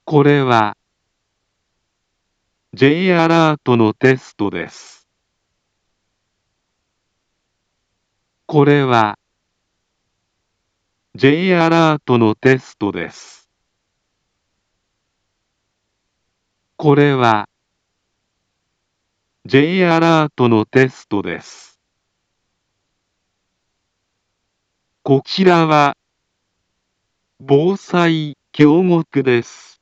これは J アラートのテストです。これは J アラートのテストです。これは J アラートのテストです。こちらは防災教目です。